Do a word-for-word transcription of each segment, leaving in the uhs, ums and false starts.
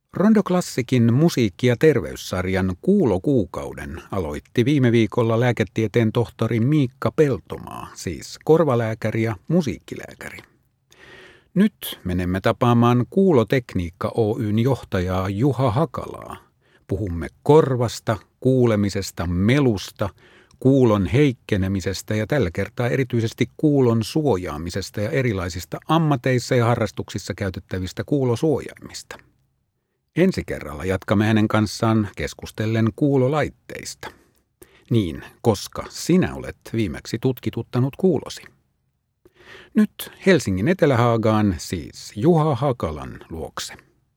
Rondo Classicin musiikki- ja terveyssarjan Kuulokuukauden aloitti viime viikolla lääketieteen tohtori Miikka Peltomaa, siis korvalääkäri ja musiikkilääkäri. Nyt menemme tapaamaan Kuulotekniikka Oy:n johtajaa Juha Hakalaa. Puhumme korvasta, kuulemisesta, melusta, kuulon heikkenemisestä ja tällä kertaa erityisesti kuulon suojaamisesta ja erilaisista ammateissa ja harrastuksissa käytettävistä kuulosuojaimista. Ensi kerralla jatkamme hänen kanssaan keskustellen kuulolaitteista. Niin, koska sinä olet viimeksi tutkituttanut kuulosi. Nyt Helsingin Etelähaagaan, siis Juha Hakalan luokse.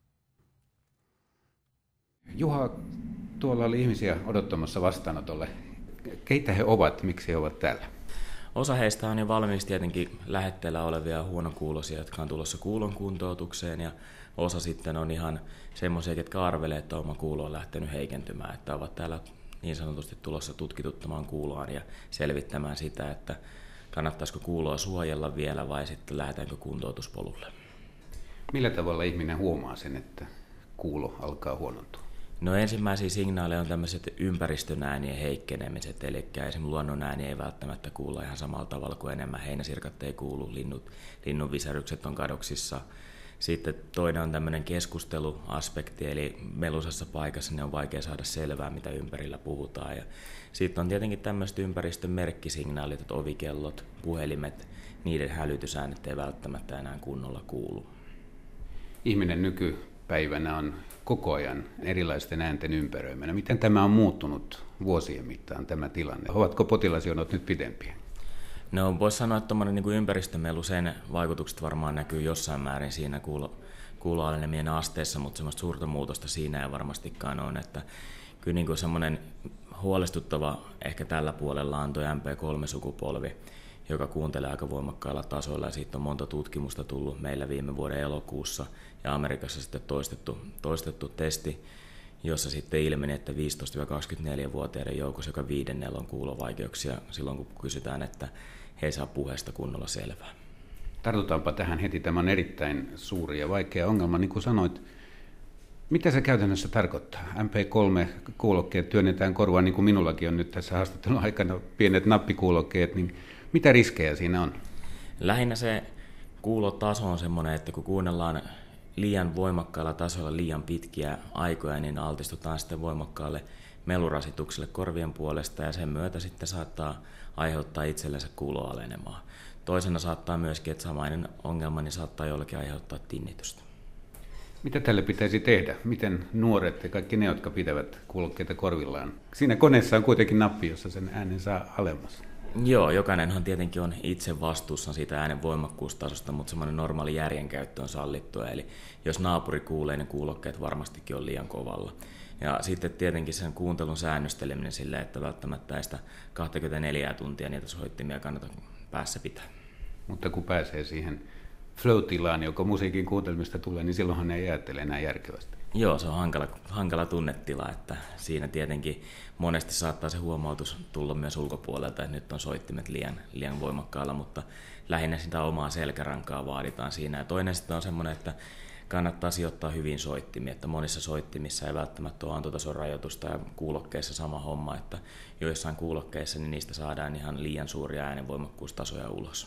Juha, tuolla oli ihmisiä odottamassa vastaanotolle. Keitä he ovat, miksi he ovat täällä? Osa heistä on jo valmiiksi tietenkin lähetteellä olevia huonokuuloisia, jotka on tulossa kuulon kuntoutukseen, ja osa sitten on ihan semmoisia, jotka arvelee, että oma kuulo on lähtenyt heikentymään, että ovat täällä niin sanotusti tulossa tutkituttamaan kuuloaan ja selvittämään sitä, että kannattaisiko kuuloa suojella vielä vai sitten lähdetäänkö kuntoutuspolulle. Millä tavalla ihminen huomaa sen, että kuulo alkaa huonontua? No ensimmäisiä signaaleja on tämmöiset ympäristön äänien heikkenemiset, eli esimerkiksi luonnon ääni ei välttämättä kuulla ihan samalla tavalla kuin enemmän, heinäsirkat ei kuulu, linnut, linnun visärykset on kadoksissa. Sitten toinen on tämmöinen keskusteluaspekti, eli melusassa paikassa niin on vaikea saada selvää, mitä ympärillä puhutaan. Ja sitten on tietenkin tämmöiset ympäristön merkkisignaalit, että ovikellot, puhelimet, niiden hälytysäänet ei välttämättä enää kunnolla kuulu. Ihminen nykypäivänä on koko ajan erilaisten äänten ympäröimänä. Miten tämä on muuttunut vuosien mittaan tämä tilanne? Ovatko potilasjonot nyt pidempiä? No voisi sanoa, että tuommoinen niin kuin ympäristömelu, sen vaikutukset varmaan näkyy jossain määrin siinä kuulo, kuuloalenemien asteessa, mutta semmoista suurta muutosta siinä ei varmastikaan ole. Että kyllä niin kuin semmoinen huolestuttava ehkä tällä puolella on tuo M P kolme -sukupolvi, joka kuuntelee aika voimakkailla tasoilla, ja siitä on monta tutkimusta tullut meillä viime vuoden elokuussa, ja Amerikassa sitten toistettu, toistettu testi, jossa sitten ilmeni, että viisitoista kaksikymmentäneljä-vuotiaiden joukossa joka viidennellä on kuulovaikeuksia silloin, kun kysytään, että he ei saa puheesta kunnolla selvää. Tartutaanpa tähän heti. Tämä on erittäin suuri ja vaikea ongelma. Niin kuin sanoit, mitä se käytännössä tarkoittaa? M P kolme -kuulokkeet työnnetään korvaan, niin kuin minullakin on nyt tässä haastattelun aikana pienet nappikuulokkeet, niin mitä riskejä siinä on? Lähinnä se kuulotaso on semmoinen, että kun kuunnellaan liian voimakkaalla tasolla liian pitkiä aikoja, niin altistutaan sitten voimakkaalle melurasitukselle korvien puolesta, ja sen myötä sitten saattaa aiheuttaa itsellensä kuuloalenemaa. Toisena saattaa myöskin, että samainen ongelma niin saattaa jollekin aiheuttaa tinnitystä. Mitä tälle pitäisi tehdä? Miten nuoret ja kaikki ne, jotka pitävät kuulokkeita korvillaan? Siinä koneessa on kuitenkin nappi, jossa sen äänen saa alemmas. Joo, jokainenhan tietenkin on itse vastuussa siitä äänen voimakkuustasosta, mutta semmoinen normaali järjenkäyttö on sallittua. Eli jos naapuri kuulee, niin kuulokkeet varmastikin on liian kovalla. Ja sitten tietenkin sen kuuntelun säännösteleminen silleen, että välttämättä ei sitä kaksikymmentäneljä tuntia niitä soittimia kannata päässä pitää. Mutta kun pääsee siihen flow-tilaan, joka musiikin kuuntelmista tulee, niin silloinhan ei ajattele enää järkevästi. Joo, se on hankala, hankala tunnetila, että siinä tietenkin monesti saattaa se huomautus tulla myös ulkopuolelta, että nyt on soittimet liian, liian voimakkaalla, mutta lähinnä sitä omaa selkärankaa vaaditaan siinä. Ja toinen sitten on semmoinen, että kannattaa sijoittaa hyvin soittimia, että monissa soittimissa ei välttämättä ole antotason rajoitusta, ja kuulokkeissa sama homma, että joissain kuulokkeissa niin niistä saadaan ihan liian suuria äänenvoimakkuustasoja ulos.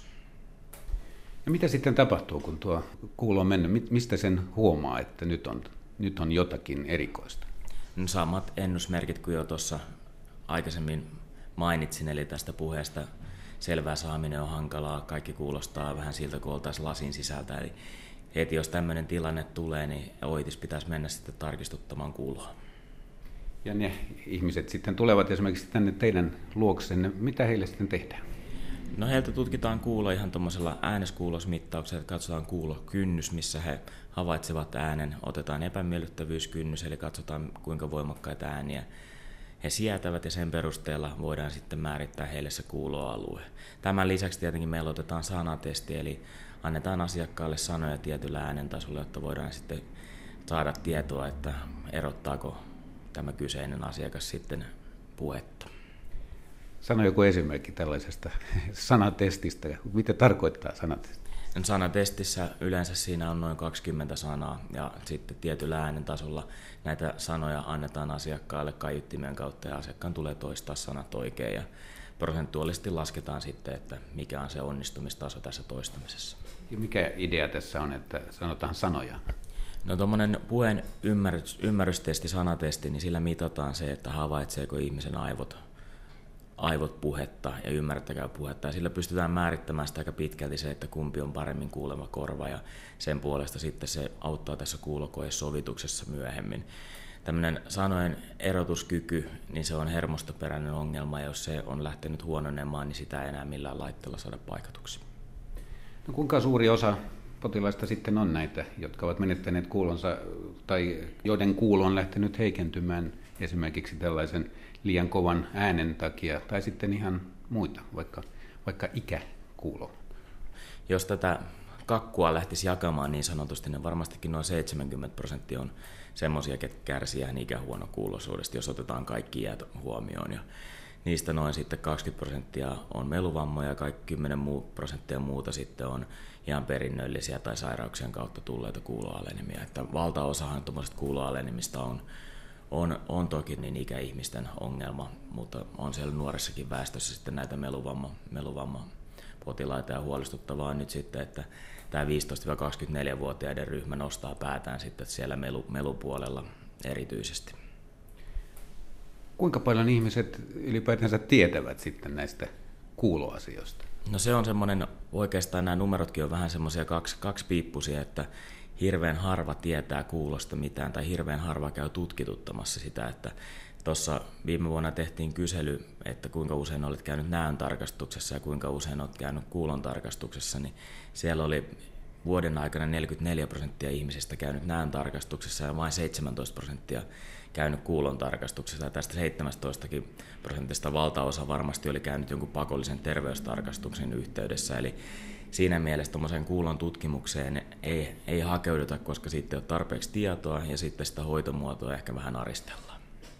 No mitä sitten tapahtuu, kun tuo kuulo on mennyt? Mistä sen huomaa, että nyt on, nyt on jotakin erikoista? No samat ennusmerkit kuin jo tuossa aikaisemmin mainitsin, eli tästä puheesta selvää saaminen on hankalaa, kaikki kuulostaa vähän siltä, kun oltaisiin lasin sisältä. Eli heti jos tämmöinen tilanne tulee, niin oitis pitäisi mennä sitten tarkistuttamaan kuuloa. Ja ne ihmiset sitten tulevat esimerkiksi tänne teidän luoksenne, mitä heille sitten tehdään? No heiltä tutkitaan kuulo ihan tuommoisella ääneskuulosmittauksella, että katsotaan kuulokynnys, missä he havaitsevat äänen, otetaan epämiellyttävyyskynnys, eli katsotaan kuinka voimakkaita ääniä he sietävät, ja sen perusteella voidaan sitten määrittää heille se kuuloalue. Tämän lisäksi tietenkin meillä otetaan sanatesti, eli annetaan asiakkaalle sanoja tietyllä äänentasolla, jotta voidaan sitten saada tietoa, että erottaako tämä kyseinen asiakas sitten puhetta. Sano joku esimerkki tällaisesta sanatestistä. Mitä tarkoittaa sanatesti? Sanatestissä yleensä siinä on noin kaksikymmentä sanaa ja sitten tietyllä äänen tasolla näitä sanoja annetaan asiakkaalle kaiuttimen kautta ja asiakkaan tulee toistaa sanat oikein ja prosentuaalisesti lasketaan sitten, että mikä on se onnistumistaso tässä toistamisessa. Ja mikä idea tässä on, että sanotaan sanoja? No tuommoinen puheen ymmärrys, ymmärrystesti, sanatesti, niin sillä mitataan se, että havaitseeko ihmisen aivot, aivot puhetta ja ymmärtäkää puhetta. Ja sillä pystytään määrittämään sitä aika pitkälti se, että kumpi on paremmin kuuleva korva ja sen puolesta sitten se auttaa tässä kuulokoesovituksessa myöhemmin. Tämmöinen sanojen erotuskyky, niin se on hermostoperäinen ongelma ja jos se on lähtenyt huononemaan, niin sitä ei enää millään laitteella saada paikatuksi. No kuinka suuri osa potilaista sitten on näitä, jotka ovat menettäneet kuulonsa tai joiden kuulo on lähtenyt heikentymään esimerkiksi tällaisen liian kovan äänen takia tai sitten ihan muita, vaikka, vaikka ikäkuulo? Jos tätä kakkua lähtisi jakamaan niin sanotusti, niin varmastikin noin seitsemänkymmentä prosenttia on semmoisia, ketkä kärsii ihan ikähuonokuuloisuudesta, jos otetaan kaikki iät huomioon. Ja niistä noin sitten kaksikymmentä prosenttia on meluvammoja ja kaikki kymmenen prosenttia muuta sitten on ihan perinnöllisiä tai sairauksien kautta tulleita kuuloalenemia. Että valtaosahan tuommoisista kuuloalenemista on, on, on toki niin ikäihmisten ongelma, mutta on siellä nuorissakin väestössä sitten näitä meluvamma, meluvamma potilaita ja huolestuttavaa on nyt sitten, että tämä viisitoista kaksikymmentäneljä-vuotiaiden ryhmä nostaa päätään sitten siellä melu, melupuolella erityisesti. Kuinka paljon ihmiset ylipäätänsä tietävät sitten näistä kuuloasioista? No se on semmoinen, oikeastaan nämä numerotkin on vähän semmoisia kaksi, kaksipiippusia, että hirveän harva tietää kuulosta mitään tai hirveän harva käy tutkituttamassa sitä, että tuossa viime vuonna tehtiin kysely, että kuinka usein olet käynyt näön tarkastuksessa ja kuinka usein olet käynyt kuulon tarkastuksessa, niin siellä oli vuoden aikana neljäkymmentäneljä prosenttia ihmisistä käynyt näön tarkastuksessa ja vain seitsemäntoista prosenttia käynyt kuulon tarkastuksessa. Ja tästä seitsemäntoista prosentista valtaosa varmasti oli käynyt jonkun pakollisen terveystarkastuksen yhteydessä. Eli siinä mielessä tuommoiseen kuulon tutkimukseen ei, ei hakeuduta, koska siitä ei ole tarpeeksi tietoa ja sitten sitä hoitomuotoa ehkä vähän aristellaan.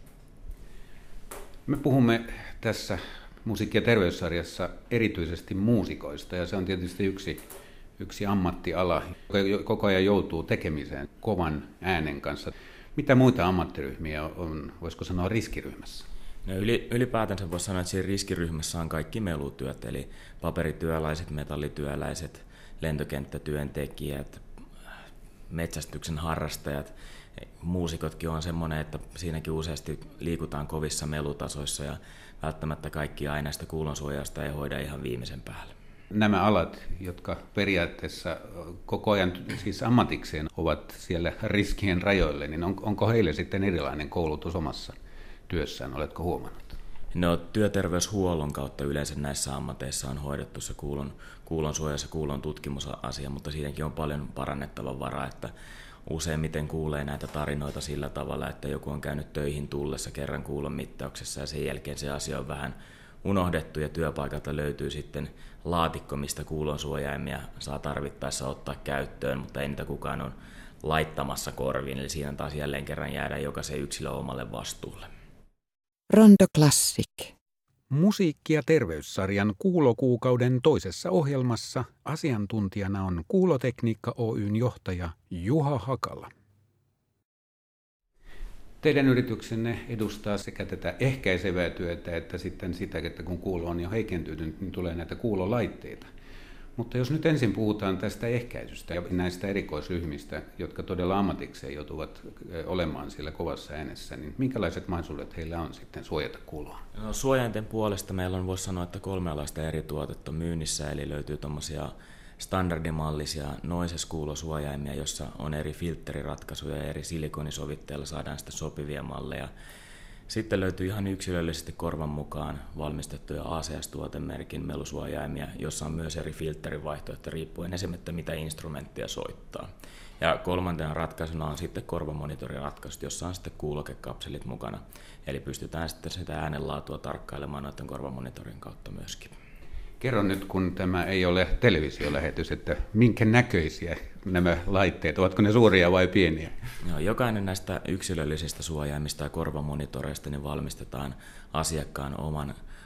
Me puhumme tässä musiikki- ja terveyssarjassa erityisesti muusikoista ja se on tietysti yksi Yksi ammattiala, joka koko ajan joutuu tekemiseen kovan äänen kanssa. Mitä muita ammattiryhmiä on, voisiko sanoa, riskiryhmässä? No ylipäätänsä voisi sanoa, että siinä riskiryhmässä on kaikki melutyöt, eli paperityöläiset, metallityöläiset, lentokenttätyöntekijät, metsästyksen harrastajat. Muusikotkin on semmoinen, että siinäkin useasti liikutaan kovissa melutasoissa ja välttämättä kaikki aina sitä kuulonsuojausta ei hoida ihan viimeisen päälle. Nämä alat, jotka periaatteessa koko ajan siis ammatikseen ovat siellä riskien rajoille, niin on, onko heille sitten erilainen koulutus omassa työssään, oletko huomannut? No työterveyshuollon kautta yleensä näissä ammateissa on hoidettu se kuulon, kuulon suojaus ja kuulon tutkimusasia, mutta siinäkin on paljon parannettavan varaa, että useimmiten kuulee näitä tarinoita sillä tavalla, että joku on käynyt töihin tullessa kerran kuulon mittauksessa ja sen jälkeen se asia on vähän unohdettu ja työpaikalta löytyy sitten laatikko, mistä kuulonsuojaimia saa tarvittaessa ottaa käyttöön, mutta ei niitä kukaan on laittamassa korviin, eli siinä taas jälleen kerran jäädään jokaisen yksilön omalle vastuulle. Rondo Classic. Musiikki- ja terveyssarjan Kuulokuukauden toisessa ohjelmassa asiantuntijana on Kuulotekniikka Oy:n johtaja Juha Hakala. Teidän yrityksenne edustaa sekä tätä ehkäisevää työtä että sitten sitä, että kun kuulo on jo heikentynyt, niin tulee näitä kuulolaitteita. Mutta jos nyt ensin puhutaan tästä ehkäisystä ja näistä erikoisryhmistä, jotka todella ammatikseen joutuvat olemaan siellä kovassa äänessä, niin minkälaiset mahdollisuudet heillä on sitten suojata kuuloa? No, suojainten puolesta meillä on, voisi sanoa, että kolmealaista eri tuotetta myynnissä, eli löytyy tuommoisia standardimallisia noise-kuulosuojaimia, jossa on eri filtteriratkaisuja ja eri silikonisovitteilla saadaan sitten sopivia malleja. Sitten löytyy ihan yksilöllisesti korvan mukaan valmistettuja A C S-tuotemerkin melusuojaimia, jossa on myös eri filtterivaihtoehtoja riippuen esimerkiksi mitä instrumenttia soittaa. Ja kolmantena ratkaisuna on sitten korvamonitoриratkaisut, jossa on sitten kuulokekapselit mukana. Eli pystytään sitten sitä äänenlaatua tarkkailemaan noiden korvamonitorin kautta myöskin. Kerro nyt, kun tämä ei ole televisiolähetys, että minkä näköisiä nämä laitteet, ovatko ne suuria vai pieniä? No, jokainen näistä yksilöllisistä suojaimista ja korvamonitoreista niin valmistetaan asiakkaan oman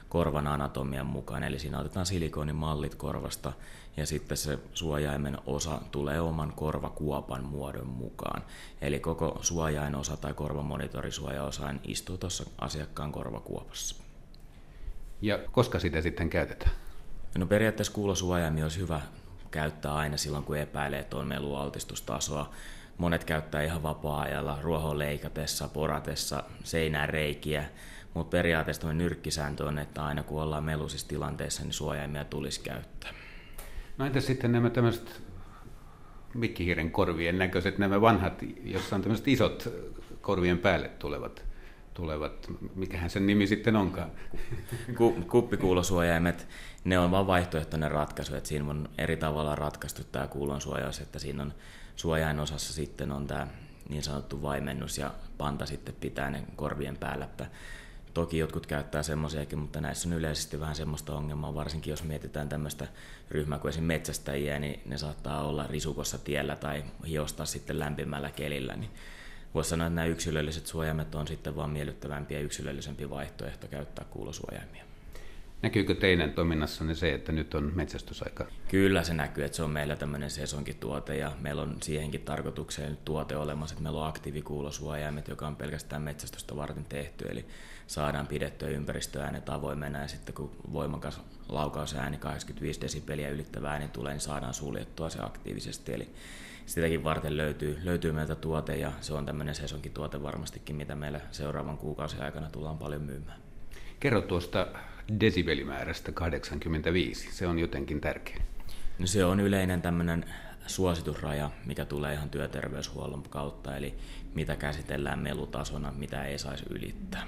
korvan anatomian mukaan. Eli siinä otetaan silikonimallit korvasta ja sitten se suojaimen osa tulee oman korvakuopan muodon mukaan. Eli koko suojainosa tai korvamonitorisuojaosa istuu tuossa asiakkaan korvakuopassa. Ja koska sitä sitten käytetään? No periaatteessa kuulosuojaimia olisi hyvä käyttää aina silloin, kun epäilee, että on melualtistustasoa. Monet käyttää ihan vapaa-ajalla, ruohon leikatessa, poratessa, seinään reikiä, mutta periaatteessa tämä nyrkkisääntö on, että aina kun ollaan melusissa tilanteessa, niin suojaimia tulisi käyttää. No entäs sitten nämä tämmöiset mikkihiiren korvien näköiset, nämä vanhat, jossa on tämmöiset isot korvien päälle tulevat, tulevat mikähän sen nimi sitten onkaan? Kuppikuulosuojaimet, ne on vain vaihtoehtoinen ratkaisu, että siinä on eri tavalla ratkaistu tämä kuulonsuojaus, että siinä on suojainosassa sitten on tämä niin sanottu vaimennus ja panta sitten pitää ne korvien päällä. Toki jotkut käyttää semmoisiakin, mutta näissä on yleisesti vähän semmoista ongelmaa, varsinkin jos mietitään tämmöistä ryhmää kuin esimerkiksi metsästäjiä, niin ne saattaa olla risukossa tiellä tai hiostaa sitten lämpimällä kelillä. Niin voisi sanoa, että nämä yksilölliset suojaimet on sitten vaan miellyttävämpi ja yksilöllisempi vaihtoehto käyttää kuulosuojaimia. Näkyykö teidän toiminnassanne se, että nyt on metsästysaika? Kyllä se näkyy, että se on meillä tämmöinen sesonkituote ja meillä on siihenkin tarkoitukseen tuote olemassa, että meillä on aktiivikuulosuojaimet, joka on pelkästään metsästystä varten tehty, eli saadaan pidettyä ympäristöäänet avoimena ja sitten kun voimakas laukausääni kahdeksankymmentäviisi desibeliä ylittävä ääni tulee, niin saadaan suljettua se aktiivisesti, eli sitäkin varten löytyy, löytyy meiltä tuote ja se on tämmöinen sesonkituote varmastikin, mitä meillä seuraavan kuukausien aikana tullaan paljon myymään. Kerro tuosta desibelimäärästä kahdeksankymmentäviisi, se on jotenkin tärkeä. No se on yleinen tämmöinen suositusraja, mikä tulee ihan työterveyshuollon kautta, eli mitä käsitellään melutasona, mitä ei saisi ylittää.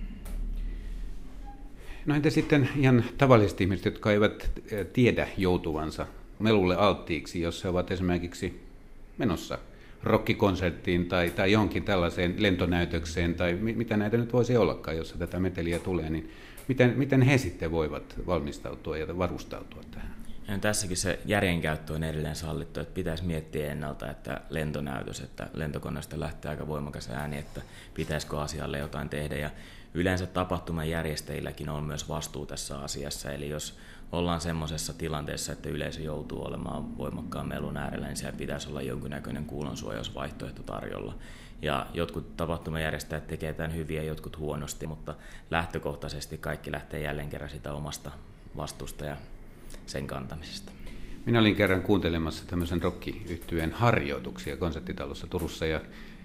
No entä sitten ihan tavalliset ihmiset, jotka eivät tiedä joutuvansa melulle alttiiksi, jos he ovat esimerkiksi menossa rockikonserttiin tai, tai johonkin tällaiseen lentonäytökseen, tai mitä näitä nyt voisi ollakaan, jossa tätä meteliä tulee, niin miten, miten he sitten voivat valmistautua ja varustautua tähän? Ja tässäkin se järjenkäyttö on edelleen sallittu, että pitäisi miettiä ennalta, että lentonäytös, että lentokoneesta lähtee aika voimakas ääni, että pitäisikö asialle jotain tehdä. Ja yleensä tapahtuman järjestäjilläkin on myös vastuu tässä asiassa, eli jos ollaan semmoisessa tilanteessa, että yleisö joutuu olemaan voimakkaan melun äärellä, niin siellä pitäisi olla jonkinnäköinen kuulonsuojausvaihtoehto tarjolla. Ja jotkut tapahtumajärjestäjät tekevät tämän hyvin ja jotkut huonosti, mutta lähtökohtaisesti kaikki lähtee jälleen kerran sitä omasta vastuusta ja sen kantamisesta. Minä olin kerran kuuntelemassa tämmöisen rock-yhtyeen harjoituksia konserttitalossa Turussa ja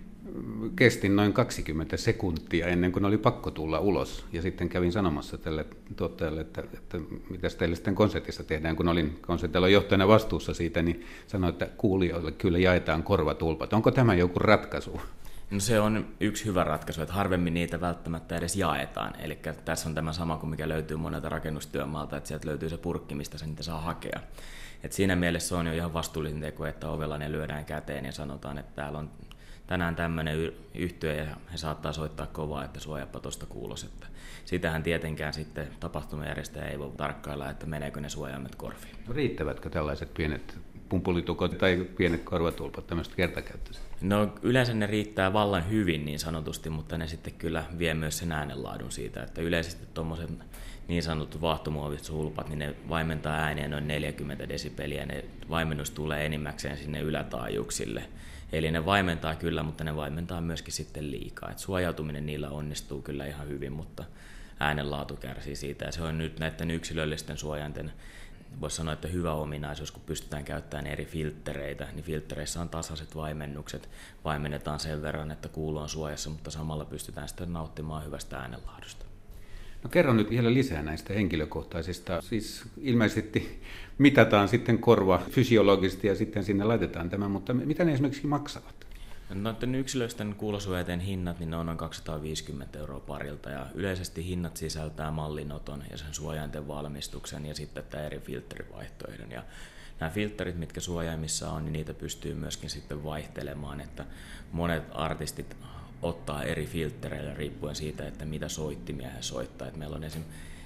kestin noin kaksikymmentä sekuntia ennen kuin oli pakko tulla ulos. Ja sitten kävin sanomassa tälle tuottajalle, että, että mitä teille sitten konsertissa tehdään, kun olin konserttitalon johtajana vastuussa siitä, niin sanoin, että kuulijoille kyllä jaetaan korvatulpat. Onko tämä joku ratkaisu? No se on yksi hyvä ratkaisu, että harvemmin niitä välttämättä edes jaetaan. Eli tässä on tämä sama kuin mikä löytyy monelta rakennustyömaalta, että sieltä löytyy se purkki, mistä se niitä saa hakea. Et siinä mielessä on jo ihan vastuullinen teko, että ovella ne lyödään käteen ja sanotaan, että täällä on tänään tämmöinen yhtye ja he saattaa soittaa kovaa, että suojappa tuosta kuulos. Että sitähän tietenkään sitten tapahtumajärjestäjä ei voi tarkkailla, että meneekö ne suojaimet korviin. Riittävätkö tällaiset pienet pumpulitukot tai pienet korvatulpat, tämmöiset kertakäyttöiset? No yleensä ne riittää vallan hyvin niin sanotusti, mutta ne sitten kyllä vie myös sen äänenlaadun siitä, että yleisesti tuommoiset niin sanotut vaahtomuovit sulpat, niin ne vaimentaa ääniä noin neljäkymmentä desibeliä, ne vaimennus tulee enimmäkseen sinne ylätaajuuksille. Eli ne vaimentaa kyllä, mutta ne vaimentaa myöskin sitten liikaa. Et suojautuminen niillä onnistuu kyllä ihan hyvin, mutta äänenlaatu kärsii siitä. Ja se on nyt näiden yksilöllisten suojainten, voisi sanoa, että hyvä ominaisuus, kun pystytään käyttämään eri filttereitä, niin filttereissä on tasaiset vaimennukset. Vaimennetaan sen verran, että kuulo on suojassa, mutta samalla pystytään sitten nauttimaan hyvästä äänenlaadusta. No kerro nyt vielä lisää näistä henkilökohtaisista. Siis ilmeisesti mitataan sitten korva fysiologisesti ja sitten sinne laitetaan tämä, mutta mitä ne esimerkiksi maksavat? Noiden yksilöisten kuulosuojainten hinnat, niin ne on noin kaksisataaviisikymmentä euroa parilta ja yleisesti hinnat sisältää mallinoton ja sen suojainten valmistuksen ja sitten tämä eri filtterivaihtoehdon. Ja nämä filterit, mitkä suojaimissa on, niin niitä pystyy myöskin sitten vaihtelemaan, että monet artistit ottaa eri filttereillä riippuen siitä, että mitä soittimia he soittaa. Et meillä on esim.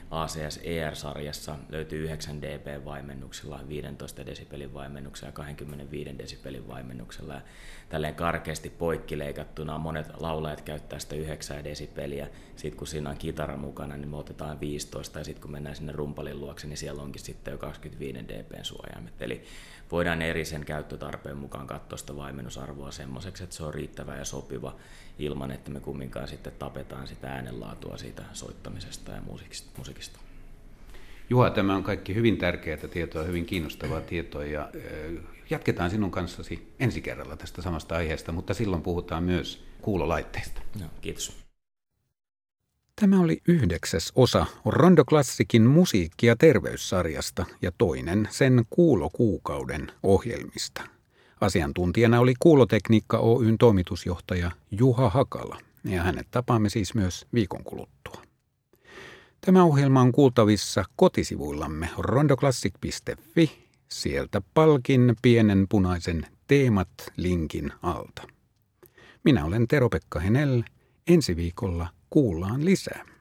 A C S E R-sarjassa löytyy yhdeksän dB-vaimennuksella, viisitoista desibelin vaimennuksella ja kaksikymmentäviisi desibelin vaimennuksella. Ja tälleen karkeasti poikkileikattuna monet laulajat käyttää sitä yhdeksän desibeliä. Sitten kun siinä on kitara mukana, niin me otetaan viisitoista, ja sitten kun mennään sinne rumpalin luokse, niin siellä onkin sitten jo kaksikymmentäviisi dBn suojaimet. Eli voidaan eri sen käyttötarpeen mukaan katsoa sitä vaimennusarvoa semmoiseksi, että se on riittävä ja sopiva ilman, että me kumminkaan sitten tapetaan sitä äänenlaatua siitä soittamisesta ja musiikista. Juha, tämä on kaikki hyvin tärkeää tietoa, hyvin kiinnostavaa tietoa, ja jatketaan sinun kanssasi ensi kerralla tästä samasta aiheesta, mutta silloin puhutaan myös kuulolaitteista. No, kiitos. Tämä oli yhdeksäs osa Rondo Classicin musiikki- ja terveyssarjasta ja toinen sen kuulokuukauden ohjelmista. Asiantuntijana oli Kuulotekniikka Oyn toimitusjohtaja Juha Hakala, ja hänet tapaamme siis myös viikon kuluttua. Tämä ohjelma on kuultavissa kotisivuillamme rondoclassic piste fi, sieltä palkin pienen punaisen Teemat-linkin alta. Minä olen Tero-Pekka Henell. Ensi viikolla kuullaan lisää.